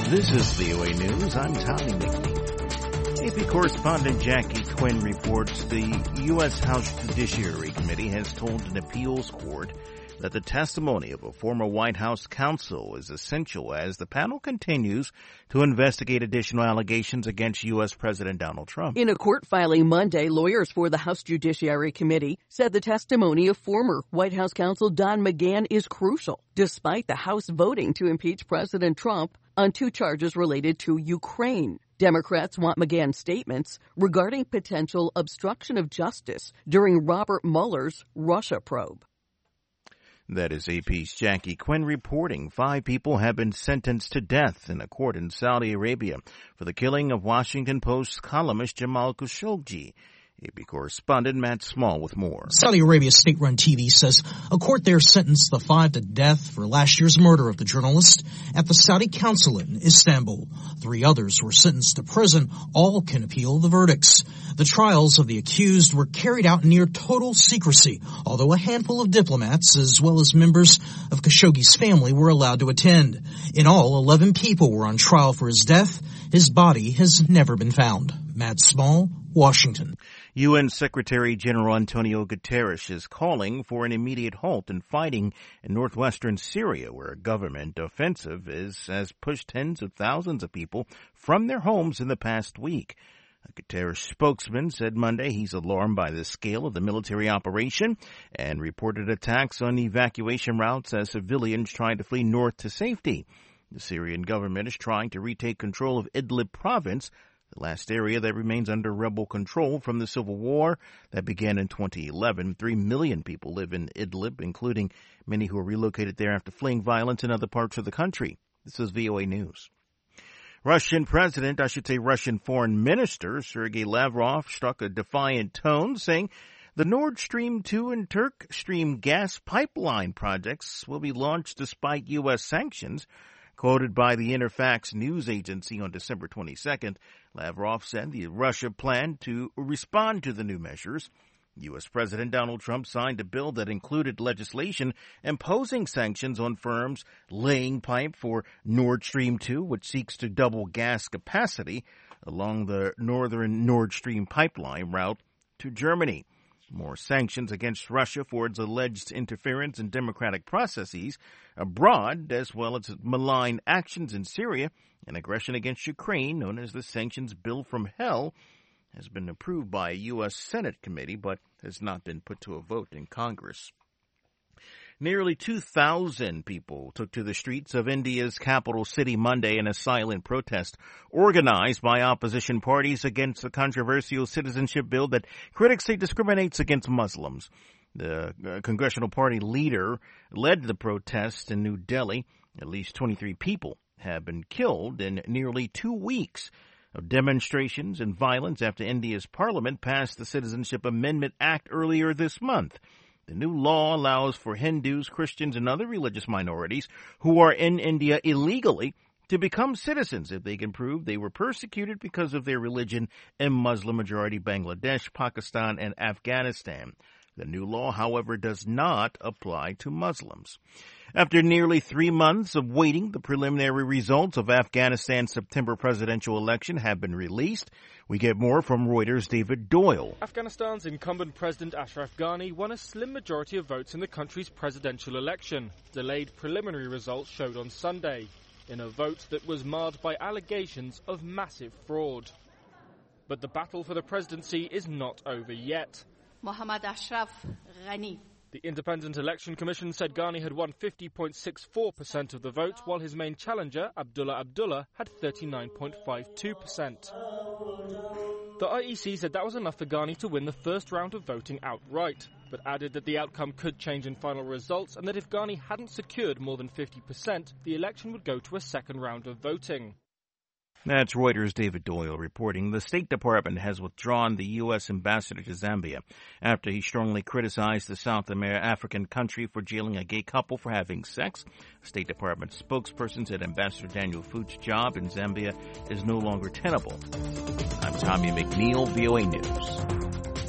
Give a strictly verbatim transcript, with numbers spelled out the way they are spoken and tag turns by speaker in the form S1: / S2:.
S1: This is V O A News. I'm Tommy McNeil. A P correspondent Jackie Quinn reports the U S House Judiciary Committee has told an appeals court that the testimony of a former White House counsel is essential as the panel continues to investigate additional allegations against U S. President Donald Trump.
S2: In a court filing Monday, lawyers for the House Judiciary Committee said the testimony of former White House counsel Don McGahn is crucial, despite the House voting to impeach President Trump on two charges related to Ukraine. Democrats want McGahn's statements regarding potential obstruction of justice during Robert Mueller's Russia probe.
S1: That is A P's Jackie Quinn reporting. Five people have been sentenced to death in a court in Saudi Arabia for the killing of Washington Post columnist Jamal Khashoggi. A P correspondent Matt Small with more.
S3: Saudi Arabia state-run T V says a court there sentenced the five to death for last year's murder of the journalist at the Saudi consulate in Istanbul. Three others were sentenced to prison. All can appeal the verdicts. The trials of the accused were carried out near total secrecy, although a handful of diplomats as well as members of Khashoggi's family were allowed to attend. In all, eleven people were on trial for his death. His body has never been found. Matt Small, Washington.
S1: U N Secretary General Antonio Guterres is calling for an immediate halt in fighting in northwestern Syria, where a government offensive is, has pushed tens of thousands of people from their homes in the past week. A Guterres spokesman said Monday he's alarmed by the scale of the military operation and reported attacks on evacuation routes as civilians tried to flee north to safety. The Syrian government is trying to retake control of Idlib province, the last area that remains under rebel control from the civil war that began in twenty eleven. Three million people live in Idlib, including many who were relocated there after fleeing violence in other parts of the country. This is V O A News. Russian President, I should say Russian Foreign Minister, Sergei Lavrov struck a defiant tone, saying the Nord Stream two and Turk Stream gas pipeline projects will be launched despite U S sanctions. Quoted by the Interfax news agency on December twenty-second, Lavrov said the Russia planned to respond to the new measures. U S. President Donald Trump signed a bill that included legislation imposing sanctions on firms laying pipe for Nord Stream two, which seeks to double gas capacity along the northern Nord Stream pipeline route to Germany. More sanctions against Russia for its alleged interference in democratic processes abroad, as well as its malign actions in Syria and aggression against Ukraine, known as the Sanctions Bill from Hell, has been approved by a U S. Senate committee but has not been put to a vote in Congress. Nearly two thousand people took to the streets of India's capital city Monday in a silent protest organized by opposition parties against the controversial citizenship bill that critics say discriminates against Muslims. The uh, congressional party leader led the protest in New Delhi. At least twenty-three people have been killed in nearly two weeks of demonstrations and violence after India's parliament passed the Citizenship Amendment Act earlier this month. The new law allows for Hindus, Christians, and other religious minorities who are in India illegally to become citizens if they can prove they were persecuted because of their religion in Muslim-majority Bangladesh, Pakistan, and Afghanistan. The new law, however, does not apply to Muslims. After nearly three months of waiting, the preliminary results of Afghanistan's September presidential election have been released. We get more from Reuters' David Doyle.
S4: Afghanistan's incumbent President Ashraf Ghani won a slim majority of votes in the country's presidential election. Delayed preliminary results showed on Sunday, in a vote that was marred by allegations of massive fraud. But the battle for the presidency is not over yet.
S5: Mohammad Ashraf Ghani.
S4: The Independent Election Commission said Ghani had won fifty point six four percent of the vote, while his main challenger, Abdullah Abdullah, had thirty-nine point five two percent. The I E C said that was enough for Ghani to win the first round of voting outright, but added that the outcome could change in final results and that if Ghani hadn't secured more than fifty percent, the election would go to a second round of voting.
S1: That's Reuters' David Doyle reporting. The State Department has withdrawn the U S ambassador to Zambia after he strongly criticized the South African country for jailing a gay couple for having sex. State Department spokesperson said Ambassador Daniel Fuchs' job in Zambia is no longer tenable. I'm Tommy McNeil, V O A News.